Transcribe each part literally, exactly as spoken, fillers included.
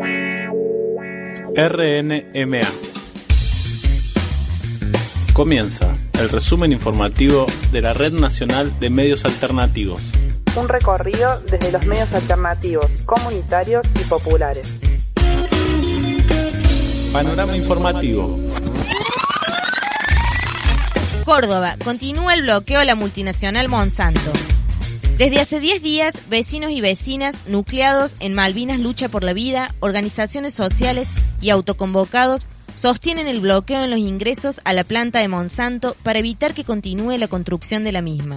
R N M A. Comienza el resumen informativo de la Red Nacional de Medios Alternativos. Un recorrido desde los medios alternativos, comunitarios y populares. Panorama informativo. Córdoba, continúa el bloqueo a la multinacional Monsanto. Desde hace diez días, vecinos y vecinas nucleados en Malvinas Lucha por la Vida, organizaciones sociales y autoconvocados sostienen el bloqueo en los ingresos a la planta de Monsanto para evitar que continúe la construcción de la misma.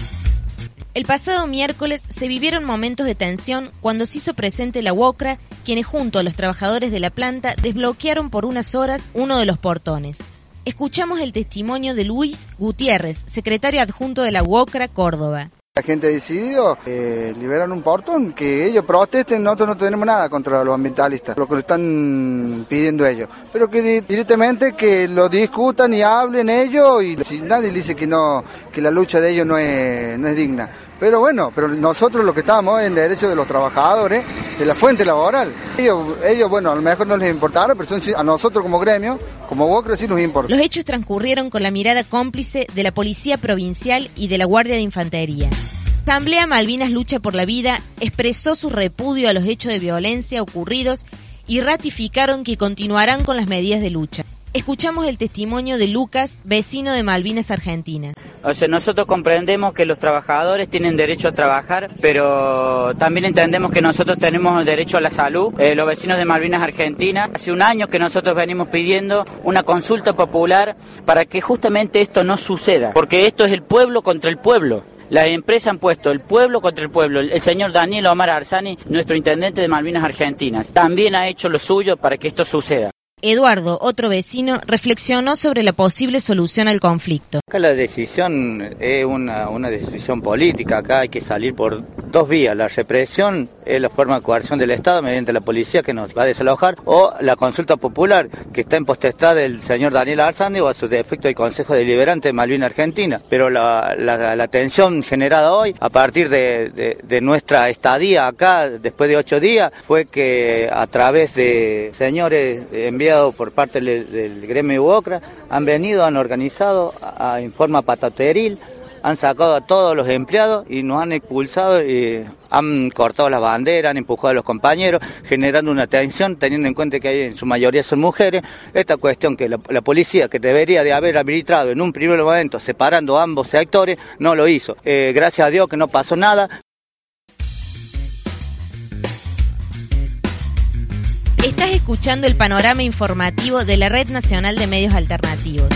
El pasado miércoles se vivieron momentos de tensión cuando se hizo presente la UOCRA, quienes junto a los trabajadores de la planta desbloquearon por unas horas uno de los portones. Escuchamos el testimonio de Luis Gutiérrez, secretario adjunto de la UOCRA Córdoba. La gente ha decidido eh, liberar un portón, que ellos protesten, nosotros no tenemos nada contra los ambientalistas, lo que le están pidiendo ellos, pero que di- directamente que lo discutan y hablen ellos, y si nadie dice que no, que la lucha de ellos no es, no es digna. Pero bueno, pero nosotros lo que estamos en derecho de los trabajadores, de la fuente laboral. Ellos, ellos bueno, a lo mejor no les importará, pero son, a nosotros como gremio, como UOCRA sí nos importa. Los hechos transcurrieron con la mirada cómplice de la Policía Provincial y de la Guardia de Infantería. La Asamblea Malvinas Lucha por la Vida expresó su repudio a los hechos de violencia ocurridos y ratificaron que continuarán con las medidas de lucha. Escuchamos el testimonio de Lucas, vecino de Malvinas, Argentina. O sea, nosotros comprendemos que los trabajadores tienen derecho a trabajar, pero también entendemos que nosotros tenemos derecho a la salud. Eh, los vecinos de Malvinas, Argentina, hace un año que nosotros venimos pidiendo una consulta popular para que justamente esto no suceda, porque esto es el pueblo contra el pueblo. Las empresas han puesto el pueblo contra el pueblo. El señor Daniel Omar Arzani, nuestro intendente de Malvinas Argentinas, también ha hecho lo suyo para que esto suceda. Eduardo, otro vecino, reflexionó sobre la posible solución al conflicto. Acá la decisión es una, una decisión política, acá hay que salir por dos vías. La represión es la forma de coerción del Estado mediante la policía que nos va a desalojar, o la consulta popular que está en potestad del señor Daniel Arzani o a su defecto el Consejo Deliberante de Malvinas Argentina. Pero la, la, la tensión generada hoy, a partir de, de, de nuestra estadía acá, después de ocho días, fue que a través de señores enviados por parte del, del gremio UOCRA, han venido, han organizado a, a, en forma patateril, han sacado a todos los empleados y nos han expulsado y han cortado las banderas, han empujado a los compañeros, generando una tensión, teniendo en cuenta que hay, en su mayoría son mujeres. Esta cuestión que la, la policía, que debería de haber arbitrado en un primer momento, separando ambos sectores, no lo hizo. Eh, gracias a Dios que no pasó nada. Estás escuchando el panorama informativo de la Red Nacional de Medios Alternativos.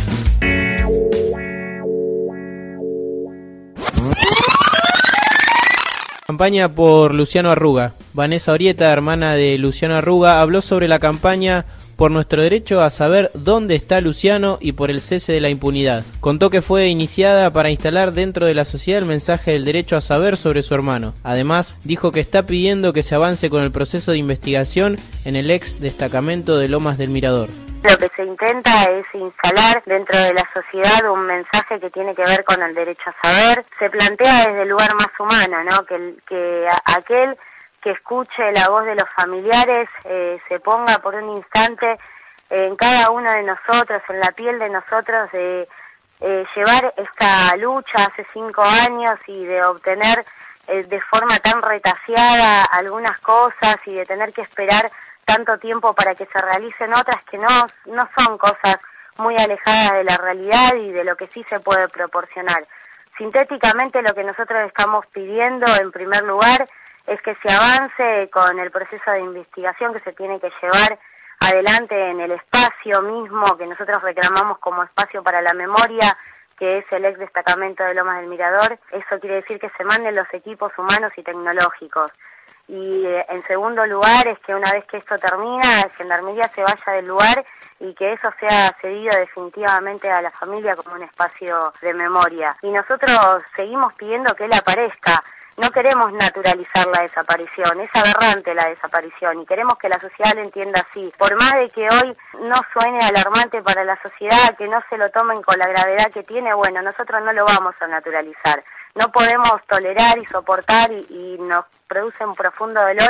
Campaña por Luciano Arruga. Vanessa Orieta, hermana de Luciano Arruga, habló sobre la campaña por nuestro derecho a saber dónde está Luciano y por el cese de la impunidad. Contó que fue iniciada para instalar dentro de la sociedad el mensaje del derecho a saber sobre su hermano. Además, dijo que está pidiendo que se avance con el proceso de investigación en el ex destacamento de Lomas del Mirador. Lo que se intenta es instalar dentro de la sociedad un mensaje que tiene que ver con el derecho a saber. Se plantea desde el lugar más humano, ¿no? Que, el, que a, aquel que escuche la voz de los familiares eh, se ponga por un instante en cada uno de nosotros, en la piel de nosotros, de eh, llevar esta lucha hace cinco años y de obtener eh, de forma tan retaseada algunas cosas y de tener que esperar tanto tiempo para que se realicen otras que no, no son cosas muy alejadas de la realidad y de lo que sí se puede proporcionar. Sintéticamente, lo que nosotros estamos pidiendo en primer lugar es que se avance con el proceso de investigación que se tiene que llevar adelante en el espacio mismo que nosotros reclamamos como espacio para la memoria, que es el ex destacamento de Lomas del Mirador. Eso quiere decir que se manden los equipos humanos y tecnológicos. Y eh, en segundo lugar es que una vez que esto termina, Gendarmería se vaya del lugar y que eso sea cedido definitivamente a la familia como un espacio de memoria. Y nosotros seguimos pidiendo que él aparezca. No queremos naturalizar la desaparición, es aberrante la desaparición y queremos que la sociedad lo entienda así. Por más de que hoy no suene alarmante para la sociedad, que no se lo tomen con la gravedad que tiene, bueno, nosotros no lo vamos a naturalizar. No podemos tolerar y soportar y, y nos produce un profundo dolor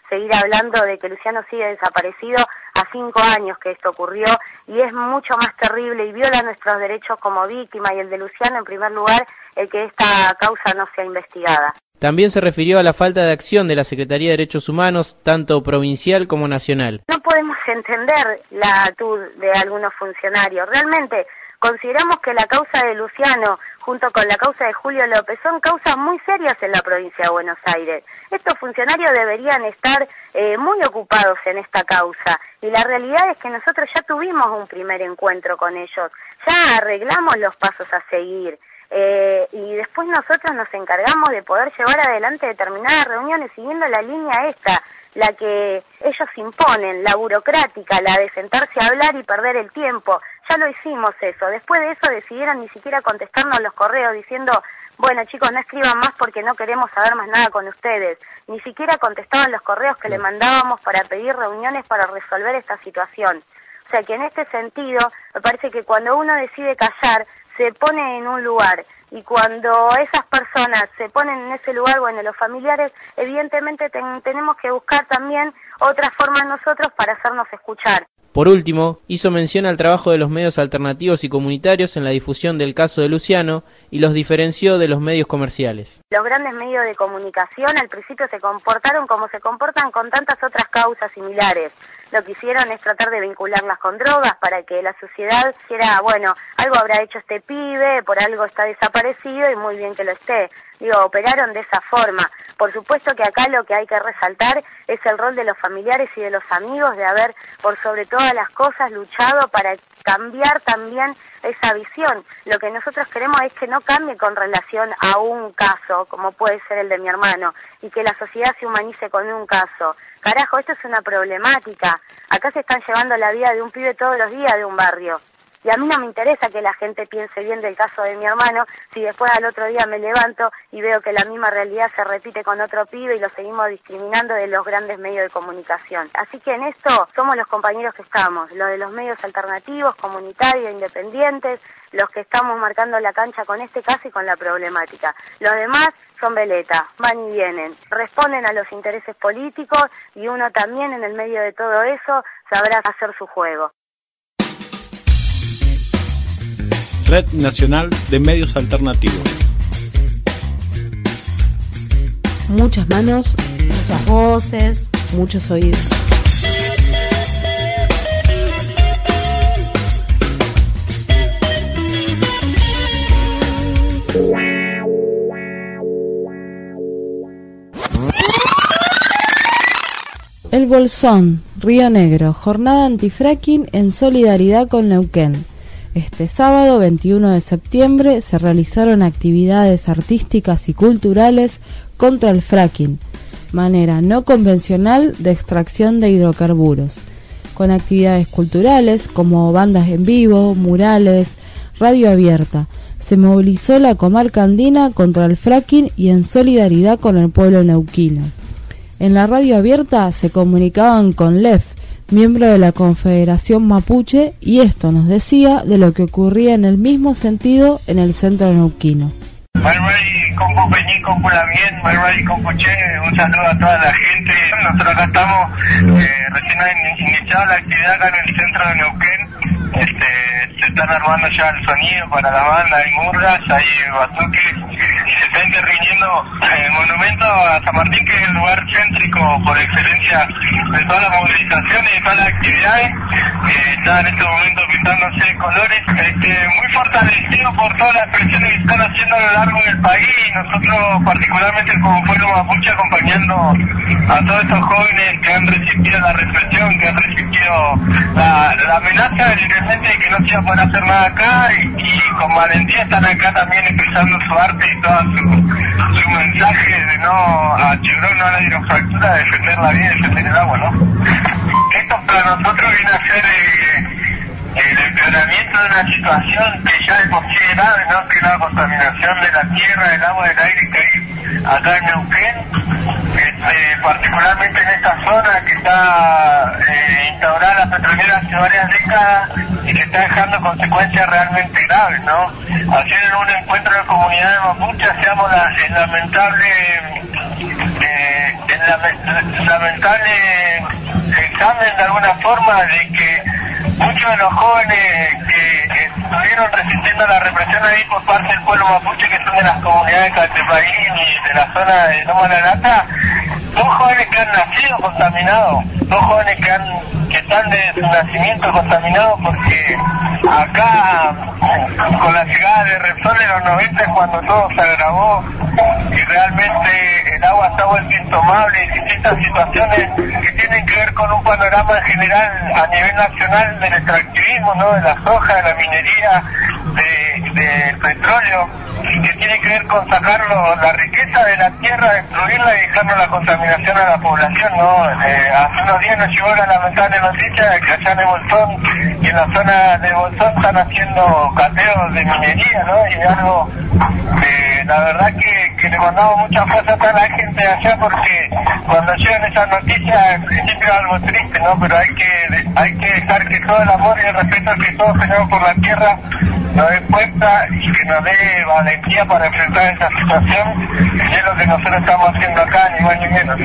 seguir hablando de que Luciano sigue desaparecido a cinco años que esto ocurrió, y es mucho más terrible y viola nuestros derechos como víctima y el de Luciano en primer lugar, el que esta causa no sea investigada. También se refirió a la falta de acción de la Secretaría de Derechos Humanos, tanto provincial como nacional. No podemos entender la actitud de algunos funcionarios. Realmente consideramos que la causa de Luciano, junto con la causa de Julio López, son causas muy serias en la provincia de Buenos Aires. Estos funcionarios deberían estar eh, muy ocupados en esta causa. Y la realidad es que nosotros ya tuvimos un primer encuentro con ellos. Ya arreglamos los pasos a seguir. Eh, y después nosotros nos encargamos de poder llevar adelante determinadas reuniones siguiendo la línea esta, la que ellos imponen, la burocrática, la de sentarse a hablar y perder el tiempo. Ya lo hicimos eso. Después de eso decidieron ni siquiera contestarnos los correos diciendo, bueno chicos, no escriban más porque no queremos saber más nada con ustedes. Ni siquiera contestaban los correos que le mandábamos para pedir reuniones para resolver esta situación. O sea que en este sentido, me parece que cuando uno decide callar, se pone en un lugar, y cuando esas personas se ponen en ese lugar, bueno, los familiares, evidentemente ten, tenemos que buscar también otras formas nosotros para hacernos escuchar. Por último, hizo mención al trabajo de los medios alternativos y comunitarios en la difusión del caso de Luciano y los diferenció de los medios comerciales. Los grandes medios de comunicación al principio se comportaron como se comportan con tantas otras causas similares. Lo que hicieron es tratar de vincularlas con drogas para que la sociedad dijera, bueno, algo habrá hecho este pibe, por algo está desaparecido y muy bien que lo esté. Digo, operaron de esa forma. Por supuesto que acá lo que hay que resaltar es el rol de los familiares y de los amigos de haber, por sobre todas las cosas, luchado para cambiar también esa visión. Lo que nosotros queremos es que no cambie con relación a un caso, como puede ser el de mi hermano, y que la sociedad se humanice con un caso. Carajo, esto es una problemática. Acá se están llevando la vida de un pibe todos los días de un barrio. Y a mí no me interesa que la gente piense bien del caso de mi hermano si después al otro día me levanto y veo que la misma realidad se repite con otro pibe y lo seguimos discriminando de los grandes medios de comunicación. Así que en esto somos los compañeros que estamos, los de los medios alternativos, comunitarios, independientes, los que estamos marcando la cancha con este caso y con la problemática. Los demás son veletas, van y vienen, responden a los intereses políticos y uno también en el medio de todo eso sabrá hacer su juego. Red Nacional de Medios Alternativos. Muchas manos, muchas voces, muchos oídos. El Bolsón, Río Negro, jornada antifracking en solidaridad con Neuquén. Este sábado veintiuno de septiembre se realizaron actividades artísticas y culturales contra el fracking, manera no convencional de extracción de hidrocarburos, con actividades culturales como bandas en vivo, murales, radio abierta. Se movilizó la comarca andina contra el fracking y en solidaridad con el pueblo neuquino. En la radio abierta se comunicaban con Lev, miembro de la Confederación Mapuche, y esto nos decía de lo que ocurría en el mismo sentido en el centro neuquino. Marmari, compu Peñí, compu La Bien, Marmari, compu Che, un saludo a toda la gente. Nosotros acá estamos, eh, recién han iniciado la actividad acá en el centro de Neuquén. Este, se están armando ya el sonido para la banda, hay murgas, hay batuques, y se está interviniendo el monumento a San Martín, que es el lugar céntrico por excelencia de todas las movilizaciones y de todas las actividades. Eh, está en este momento pintándose de colores, este, muy fortalecido por todas las presiones que están haciendo a lo largo del país, y nosotros particularmente como pueblo mapuche acompañando a todos estos jóvenes que han resistido la represión, que han resistido la, la amenaza del intendente de que no se iba a poder hacer nada acá, y, y con valentía están acá también expresando su arte y todo su, su mensaje de no a Chevron, no a la hidrofractura, defender la vida y defender el agua, ¿no? Esto para nosotros viene a ser eh, el empeoramiento de una situación que ya de por sí es grave, ¿no? Que es la contaminación de la tierra, del agua, del aire que hay acá en Neuquén, este, particularmente en esta zona que está eh, instaurada la petrolera hace varias décadas y que está dejando consecuencias realmente graves, ¿no? Ayer en un encuentro de comunidades mapuche hacíamos la, el lamentable eh, el lamentable examen de alguna forma de que muchos de los jóvenes que estuvieron resistiendo la represión ahí por parte del pueblo mapuche, que son de las comunidades de Caltepaín y de la zona de Loma La Lata, son jóvenes que han nacido contaminados, son jóvenes que han que están de su nacimiento contaminados, porque acá con la llegada de Repsol en los noventa, cuando todo se agravó y realmente el agua está vuelta intomable y distintas situaciones que tienen que ver con un panorama general a nivel nacional del extractivismo, ¿no? De la soja, de la minería, de, del petróleo, que tiene que ver con sacarlo, la riqueza de la tierra, destruirla y dejarnos la contaminación a la población, ¿no? Eh, hace unos días nos llegó la lamentable noticia de que allá en el Bolsón y en la zona de Bolsón están haciendo cateos de minería, ¿no? Y de algo, eh, la verdad que, que le mandamos mucha fuerza a toda la gente de allá, porque cuando llegan esas noticias, en principio es algo triste, ¿no? Pero hay que, hay que dejar que todo el amor y el respeto que todos tenemos por la tierra nos dé cuenta y que nos dé valentía para enfrentar esa situación, y es lo que nosotros estamos haciendo acá, ni más ni menos.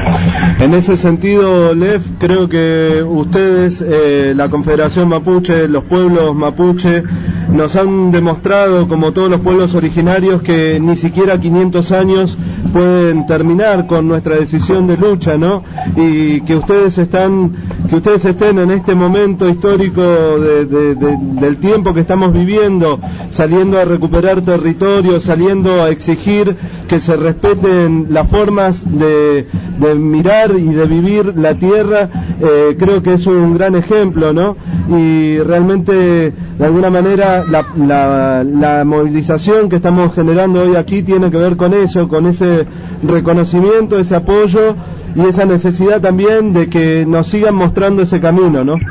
En ese sentido, Lev, creo que ustedes, eh, la Confederación Mapuche, los pueblos mapuche, nos han demostrado, como todos los pueblos originarios, que ni siquiera quinientos años pueden terminar con nuestra decisión de lucha, ¿no? Y que ustedes están, que ustedes estén en este momento histórico de, de, de, del tiempo que estamos viviendo, saliendo a recuperar territorio, saliendo a exigir que se respeten las formas de, de mirar y de vivir la tierra, eh, creo que es un gran ejemplo, ¿no? Y realmente, de alguna manera, la, la, la movilización que estamos generando hoy aquí tiene que ver con eso, con ese reconocimiento, ese apoyo y esa necesidad también de que nos sigan mostrando ese camino, ¿no?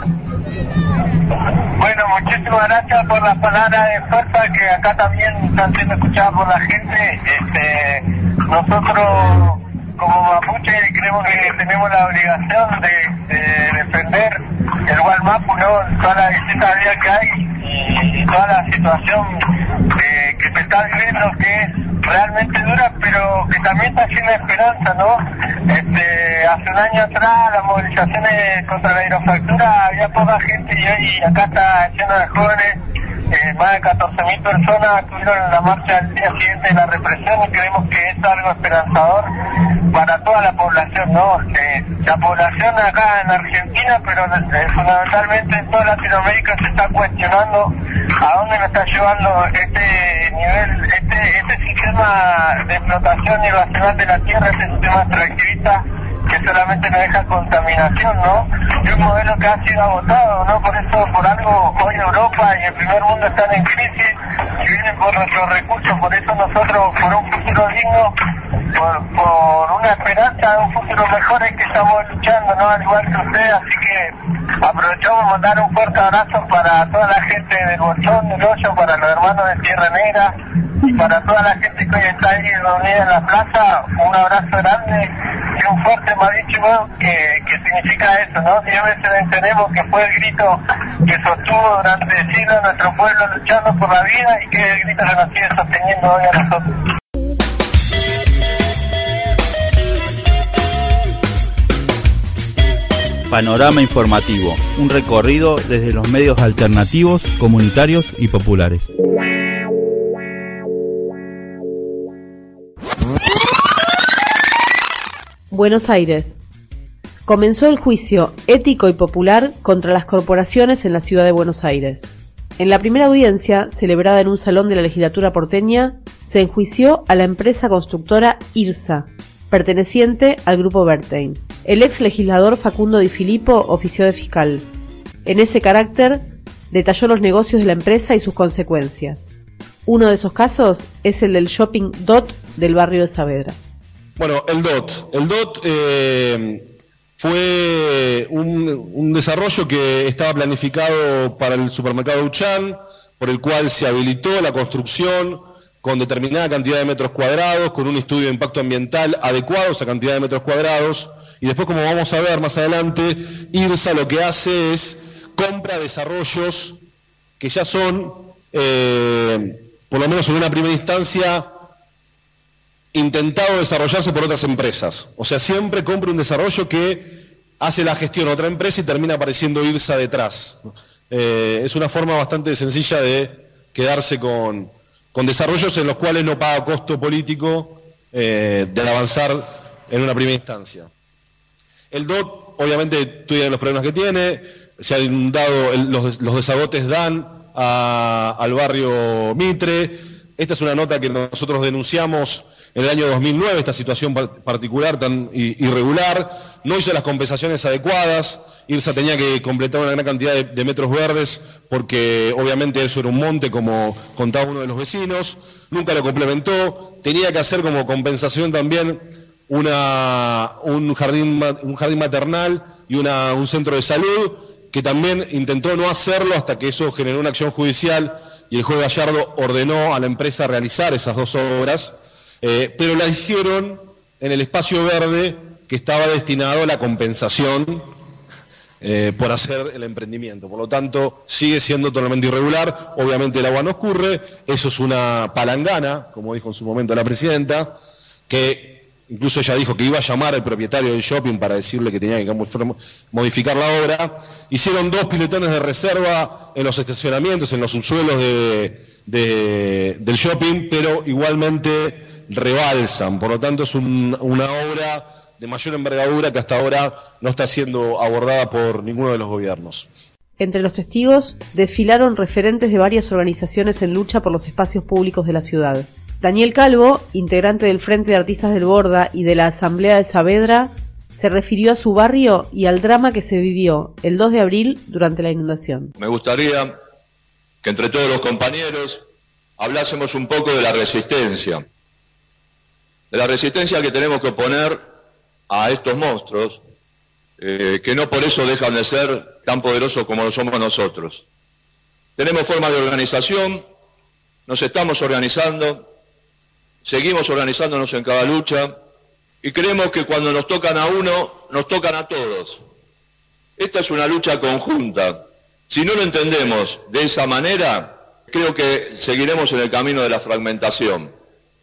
Bueno, muchísimas gracias por las palabras de fuerza que acá también están siendo escuchadas por la gente. Este, nosotros como mapuche creemos que tenemos la obligación de, de defender el Gualmapu, ¿no? Toda la distintas vías que hay y, y toda la situación eh, que se está viviendo, que es realmente dura, pero que también está llena de esperanza, ¿no? Este, hace un año atrás las movilizaciones contra la hidrofractura había poca gente y hoy acá está lleno de jóvenes. Eh, más de catorce mil personas estuvieron en la marcha el día siguiente de la represión y creemos que es algo esperanzador para toda la población, ¿no? Eh, la población acá en Argentina, pero eh, fundamentalmente en toda Latinoamérica, se está cuestionando a dónde nos está llevando este nivel, este, este sistema de explotación irracional de la tierra, este sistema extractivista que solamente nos deja contaminación, ¿no? Y un modelo que ha sido agotado, ¿no? Por eso, por algo, hoy Europa y el primer mundo están en crisis y vienen por nuestros recursos. Por eso nosotros, por un futuro digno, por, por una esperanza de un futuro mejor, es que estamos luchando, ¿no? Al igual que ustedes, así que aprovechamos a mandar un fuerte abrazo para toda la gente del Bolsón, del Hoyo, para los hermanos de Tierra Negra y para toda la gente que hoy está ahí reunida en la plaza. Un abrazo grande y un fuerte malísimo que, que significa eso, ¿no? Diez veces entendemos que fue el grito que sostuvo durante siglos nuestro pueblo luchando por la vida, y que es el grito que nos sigue sosteniendo hoy a nosotros. Panorama informativo, un recorrido desde los medios alternativos, comunitarios y populares. Buenos Aires. Comenzó el juicio ético y popular contra las corporaciones en la ciudad de Buenos Aires. En la primera audiencia, celebrada en un salón de la legislatura porteña, se enjuició a la empresa constructora IRSA, perteneciente al grupo Bertein. El ex legislador Facundo Di Filippo ofició de fiscal. En ese carácter, detalló los negocios de la empresa y sus consecuencias. Uno de esos casos es el del shopping D O T del barrio de Saavedra. Bueno, el D O T. El D O T eh, fue un, un desarrollo que estaba planificado para el supermercado Uchán, por el cual se habilitó la construcción con determinada cantidad de metros cuadrados, con un estudio de impacto ambiental adecuado a esa cantidad de metros cuadrados, y después, como vamos a ver más adelante, IRSA lo que hace es compra desarrollos que ya son, eh, por lo menos en una primera instancia, intentado desarrollarse por otras empresas. O sea, siempre compra un desarrollo que hace la gestión otra empresa y termina apareciendo IRSA detrás. Eh, es una forma bastante sencilla de quedarse con, con desarrollos en los cuales no paga costo político eh, de avanzar en una primera instancia. El D O T, obviamente, tiene los problemas que tiene, se han inundado, el, los, los desagotes dan a, al barrio Mitre. Esta es una nota que nosotros denunciamos en el año dos mil nueve, esta situación particular tan irregular, no hizo las compensaciones adecuadas, IRSA tenía que completar una gran cantidad de, de metros verdes porque obviamente eso era un monte como contaba uno de los vecinos, nunca lo complementó, tenía que hacer como compensación también una, un, jardín, un jardín maternal y una, un centro de salud, que también intentó no hacerlo hasta que eso generó una acción judicial y el juez Gallardo ordenó a la empresa realizar esas dos obras. Eh, pero la hicieron en el espacio verde que estaba destinado a la compensación eh, por hacer el emprendimiento. Por lo tanto, sigue siendo totalmente irregular. Obviamente el agua no escurre. Eso es una palangana, como dijo en su momento la presidenta, que incluso ella dijo que iba a llamar al propietario del shopping para decirle que tenía que modificar la obra. Hicieron dos piletones de reserva en los estacionamientos, en los subsuelos de, de, del shopping, pero igualmente rebalsan, por lo tanto es un, una obra de mayor envergadura que hasta ahora no está siendo abordada por ninguno de los gobiernos. Entre los testigos desfilaron referentes de varias organizaciones en lucha por los espacios públicos de la ciudad. Daniel Calvo, integrante del Frente de Artistas del Borda y de la Asamblea de Saavedra, se refirió a su barrio y al drama que se vivió el dos de abril durante la inundación. Me gustaría que entre todos los compañeros hablásemos un poco de la resistencia. De la resistencia que tenemos que oponer a estos monstruos, eh, que no por eso dejan de ser tan poderosos como lo somos nosotros. Tenemos formas de organización, nos estamos organizando, seguimos organizándonos en cada lucha, y creemos que cuando nos tocan a uno, nos tocan a todos. Esta es una lucha conjunta. Si no lo entendemos de esa manera, creo que seguiremos en el camino de la fragmentación.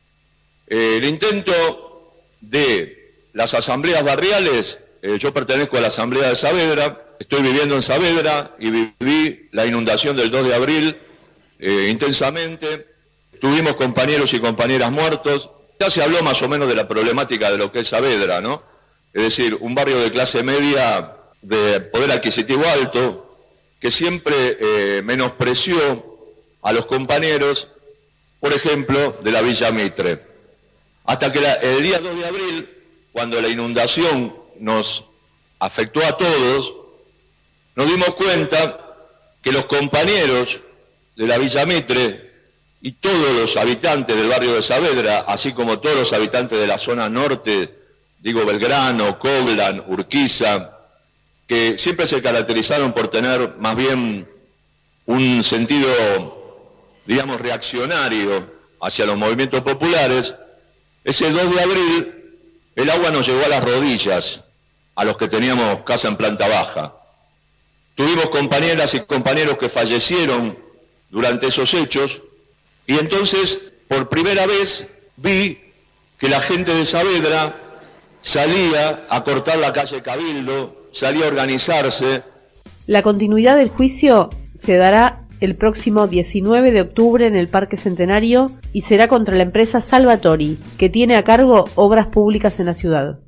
El intento de las asambleas barriales, eh, yo pertenezco a la asamblea de Saavedra, estoy viviendo en Saavedra y viví la inundación del dos de abril eh, intensamente, tuvimos compañeros y compañeras muertos, ya se habló más o menos de la problemática de lo que es Saavedra, ¿no? Es decir, un barrio de clase media de poder adquisitivo alto, que siempre eh, menospreció a los compañeros, por ejemplo, de la Villa Mitre. Hasta que la, el día dos de abril, cuando la inundación nos afectó a todos, nos dimos cuenta que los compañeros de la Villa Mitre y todos los habitantes del barrio de Saavedra, así como todos los habitantes de la zona norte, digo Belgrano, Coglan, Urquiza, que siempre se caracterizaron por tener más bien un sentido, digamos, reaccionario hacia los movimientos populares, ese dos de abril el agua nos llegó a las rodillas, a los que teníamos casa en planta baja. Tuvimos compañeras y compañeros que fallecieron durante esos hechos, y entonces, por primera vez, vi que la gente de Saavedra salía a cortar la calle Cabildo, salía a organizarse. La continuidad del juicio se dará el próximo diecinueve de octubre en el Parque Centenario y será contra la empresa Salvatori, que tiene a cargo obras públicas en la ciudad.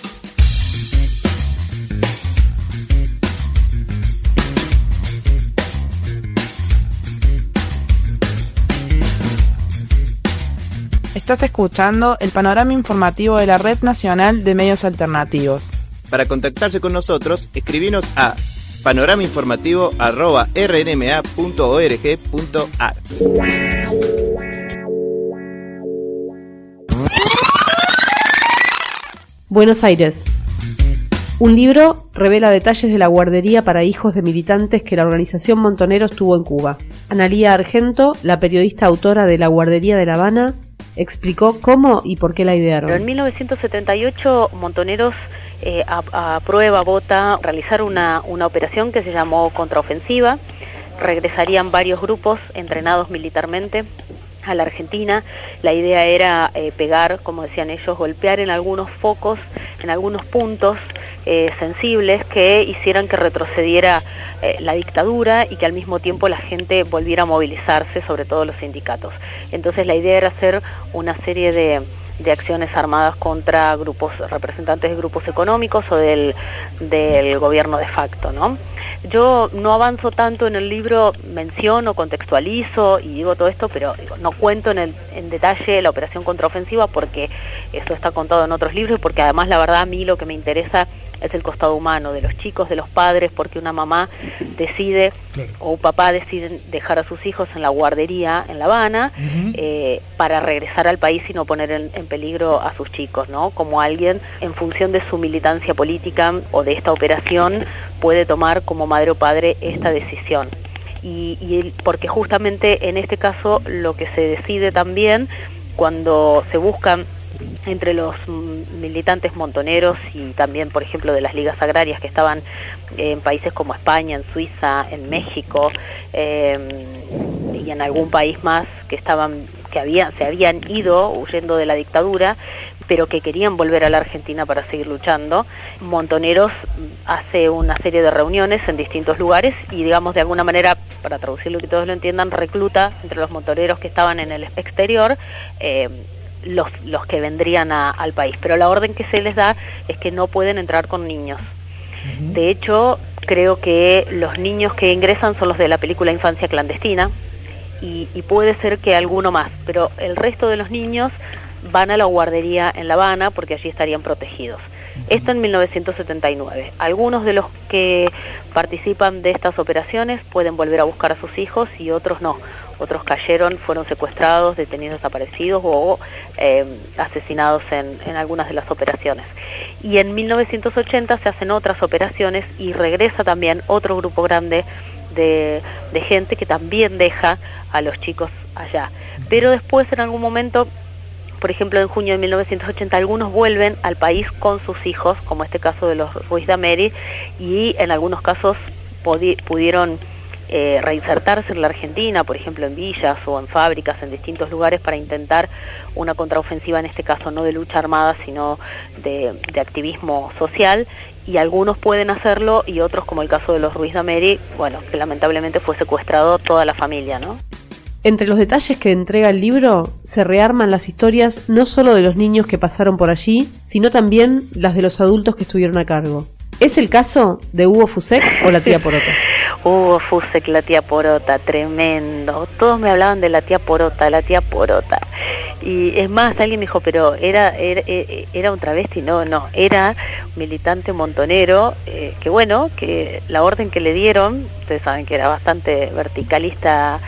Estás escuchando el panorama informativo de la Red Nacional de Medios Alternativos. Para contactarse con nosotros, escribinos a panoramainformativo arroba r n m a punto org punto a r. Buenos Aires. Un libro revela detalles de la guardería para hijos de militantes que la organización Montoneros tuvo en Cuba. Analía Argento, la periodista autora de La Guardería de La Habana, explicó cómo y por qué la idearon. En mil novecientos setenta y ocho, Montoneros eh, aprueba, vota, realizar una, una operación que se llamó Contraofensiva. Regresarían varios grupos entrenados militarmente a la Argentina. La idea era eh, pegar, como decían ellos, golpear en algunos focos, en algunos puntos eh, sensibles que hicieran que retrocediera eh, la dictadura y que al mismo tiempo la gente volviera a movilizarse, sobre todo los sindicatos. Entonces la idea era hacer una serie de, de acciones armadas contra grupos, representantes de grupos económicos o del, del gobierno de facto, ¿no? Yo no avanzo tanto en el libro, menciono, contextualizo y digo todo esto, pero digo, no cuento en, el, en detalle la operación contraofensiva porque eso está contado en otros libros y porque además la verdad a mí lo que me interesa es el costado humano de los chicos, de los padres, porque una mamá decide claro. o un papá deciden dejar a sus hijos en la guardería en La Habana uh-huh. eh, para regresar al país y no poner en, en peligro a sus chicos, ¿no? Como alguien en función de su militancia política o de esta operación puede tomar como madre o padre esta decisión. Y, y porque justamente en este caso lo que se decide también cuando se buscan entre los militantes montoneros y también, por ejemplo, de las ligas agrarias que estaban en países como España, en Suiza, en México eh, y en algún país más que estaban, que habían, se habían ido huyendo de la dictadura, pero que querían volver a la Argentina para seguir luchando. Montoneros hace una serie de reuniones en distintos lugares y, digamos, de alguna manera, para traducirlo y que todos lo entiendan, recluta entre los montoneros que estaban en el exterior eh, Los, los que vendrían a, al país, pero la orden que se les da es que no pueden entrar con niños. Uh-huh. De hecho, creo que los niños que ingresan son los de la película Infancia Clandestina y, y puede ser que alguno más, pero el resto de los niños van a la guardería en La Habana porque allí estarían protegidos. Uh-huh. Esto en mil novecientos setenta y nueve. Algunos de los que participan de estas operaciones pueden volver a buscar a sus hijos y otros no. Otros cayeron, fueron secuestrados, detenidos, desaparecidos o eh, asesinados en, en algunas de las operaciones. Y en mil novecientos ochenta se hacen otras operaciones y regresa también otro grupo grande de, de gente que también deja a los chicos allá. Pero después, en algún momento, por ejemplo, en junio de mil novecientos ochenta, algunos vuelven al país con sus hijos, como este caso de los Ruiz de Ameri, y en algunos casos pudi- pudieron... Eh, reinsertarse en la Argentina, por ejemplo en villas o en fábricas, en distintos lugares para intentar una contraofensiva, en este caso no de lucha armada, sino de, de activismo social, y algunos pueden hacerlo y otros, como el caso de los Ruiz de Ameri, bueno, que lamentablemente fue secuestrado toda la familia, ¿no? Entre los detalles que entrega el libro se rearman las historias no solo de los niños que pasaron por allí, sino también las de los adultos que estuvieron a cargo. ¿Es el caso de Hugo Fusek o la tía Porota? Hugo Fusek, la tía Porota, tremendo. Todos me hablaban de la tía Porota, la tía Porota. Y es más, alguien me dijo, pero era era, era un travesti. No, no, era un militante montonero, eh, que bueno, que la orden que le dieron, ustedes saben que era bastante verticalista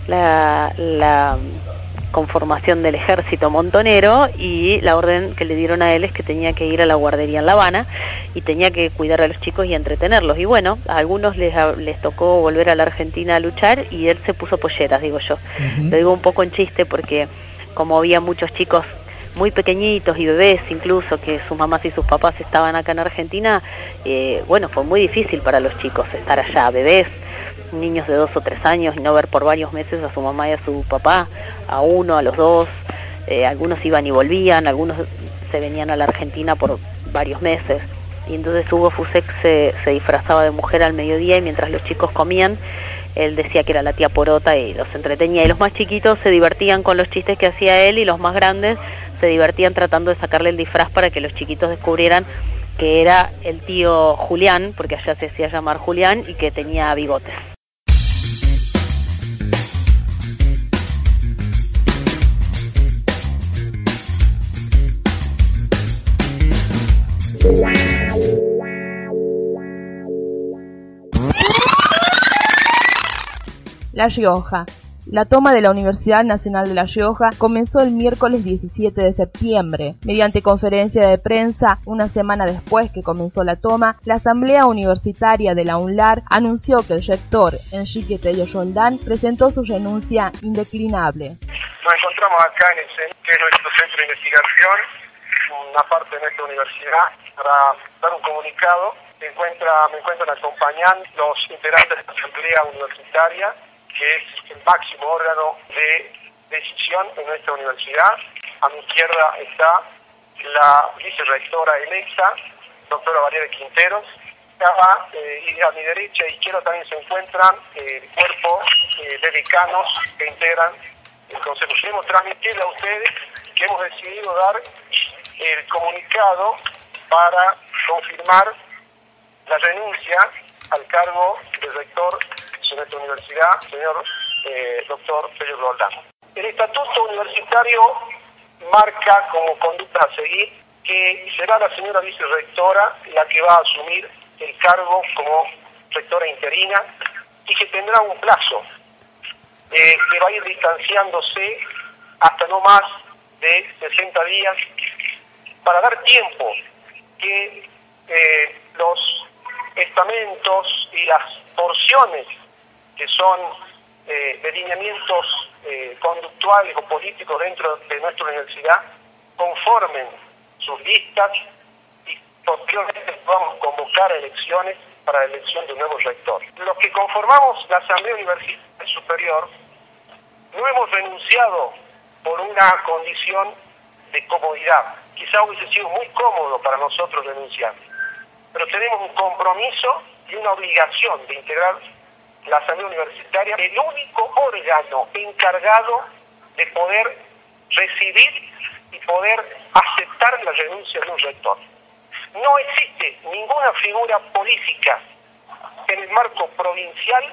la... la conformación del ejército montonero, y la orden que le dieron a él es que tenía que ir a la guardería en La Habana y tenía que cuidar a los chicos y entretenerlos. Y bueno, a algunos les, les tocó volver a la Argentina a luchar y él se puso polleras, digo yo. Uh-huh. Lo digo un poco en chiste porque como había muchos chicos muy pequeñitos y bebés incluso, que sus mamás y sus papás estaban acá en Argentina, eh, bueno, fue muy difícil para los chicos estar allá, bebés, niños de dos o tres años, y no ver por varios meses a su mamá y a su papá, a uno, a los dos. Eh, algunos iban y volvían, algunos se venían a la Argentina por varios meses, y entonces Hugo Fusek se, se disfrazaba de mujer al mediodía, y mientras los chicos comían, él decía que era la tía Porota y los entretenía, y los más chiquitos se divertían con los chistes que hacía él, y los más grandes se divertían tratando de sacarle el disfraz para que los chiquitos descubrieran que era el tío Julián, porque allá se hacía llamar Julián, y que tenía bigotes. La Rioja. La toma de la Universidad Nacional de La Rioja comenzó el miércoles diecisiete de septiembre. Mediante conferencia de prensa, una semana después que comenzó la toma, la Asamblea Universitaria de la UNLAR anunció que el rector, Enrique Tello Roldán, presentó su renuncia indeclinable. Nos encontramos acá en el C E N, que es nuestro centro de investigación, una parte de nuestra universidad, para dar un comunicado. Me, encuentra, me encuentran acompañando los integrantes de la Asamblea Universitaria, que es el máximo órgano de decisión en nuestra universidad. A mi izquierda está la vicerrectora electa, doctora Valeria Quinteros, eh, y a mi derecha e izquierda también se encuentran eh, el cuerpo eh, de decanos que integran el Consejo. Queremos transmitirle a ustedes que hemos decidido dar el comunicado para confirmar la renuncia al cargo del rector de nuestra universidad, señor eh, doctor Tello Roldán. El estatuto universitario marca como conducta a seguir que será la señora vicerrectora la que va a asumir el cargo como rectora interina y que tendrá un plazo eh, que va a ir distanciándose hasta no más de sesenta días para dar tiempo que eh, los estamentos y las porciones que son eh, de lineamientos eh, conductuales o políticos dentro de nuestra universidad conformen sus listas y posteriormente vamos a convocar elecciones para la elección de un nuevo rector. Los que conformamos la Asamblea Universitaria Superior no hemos renunciado por una condición de comodidad. Quizá hubiese sido muy cómodo para nosotros renunciar, pero tenemos un compromiso y una obligación de integrar la Asamblea Universitaria, el único órgano encargado de poder recibir y poder aceptar la renuncia de un rector. No existe ninguna figura política en el marco provincial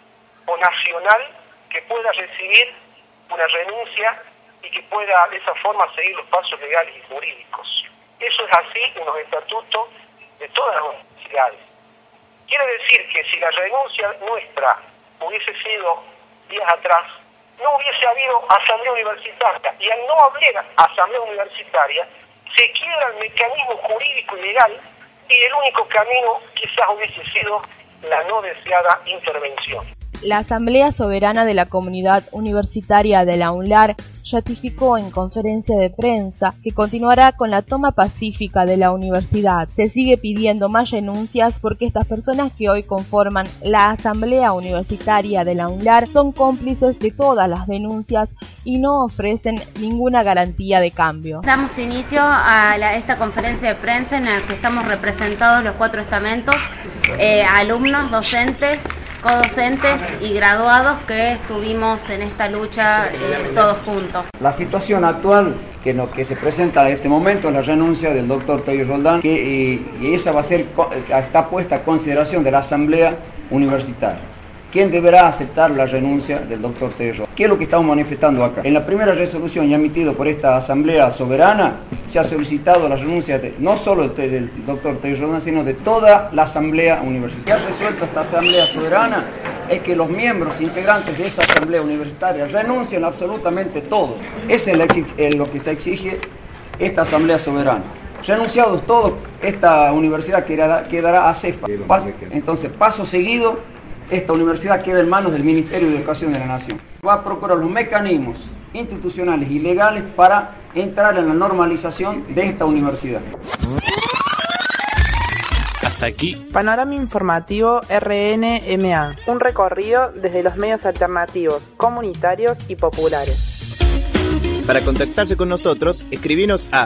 o nacional que pueda recibir una renuncia y que pueda de esa forma seguir los pasos legales y jurídicos. Eso es así en los estatutos de todas las universidades. Quiere decir que si la renuncia nuestra hubiese sido días atrás, no hubiese habido asamblea universitaria, y al no haber asamblea universitaria se quiebra el mecanismo jurídico y legal, y el único camino quizás hubiese sido la no deseada intervención. La Asamblea Soberana de la Comunidad Universitaria de la UNLAR ratificó en conferencia de prensa que continuará con la toma pacífica de la universidad. Se sigue pidiendo más renuncias porque estas personas que hoy conforman la Asamblea Universitaria de la UNLAR son cómplices de todas las denuncias y no ofrecen ninguna garantía de cambio. Damos inicio a la, esta conferencia de prensa en la que estamos representados los cuatro estamentos, eh, alumnos, docentes, codocentes y graduados que estuvimos en esta lucha eh, todos juntos. La situación actual que, no, que se presenta en este momento es la renuncia del doctor Tello Roldán, que, y, y esa va a ser, está puesta a consideración de la Asamblea Universitaria. ¿Quién deberá aceptar la renuncia del doctor Tello Roldán? ¿Qué es lo que estamos manifestando acá? En la primera resolución ya emitida por esta Asamblea Soberana, se ha solicitado la renuncia de, no solo del, del doctor Tello Roldán, sino de toda la Asamblea Universitaria. ¿Qué ha resuelto esta Asamblea Soberana? Es que los miembros integrantes de esa Asamblea Universitaria renuncien absolutamente todo. Eso es lo que se exige esta Asamblea Soberana. Renunciados todos, esta universidad quedará, quedará acéfala. Entonces, paso seguido, esta universidad queda en manos del Ministerio de Educación de la Nación. Va a procurar los mecanismos institucionales y legales para entrar en la normalización de esta universidad. Hasta aquí. Panorama informativo R N M A. Un recorrido desde los medios alternativos, comunitarios y populares. Para contactarse con nosotros, escribinos a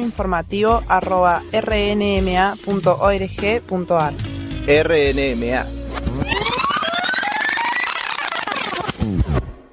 panoramainformativo arroba r n m a punto org punto a r. R N M A.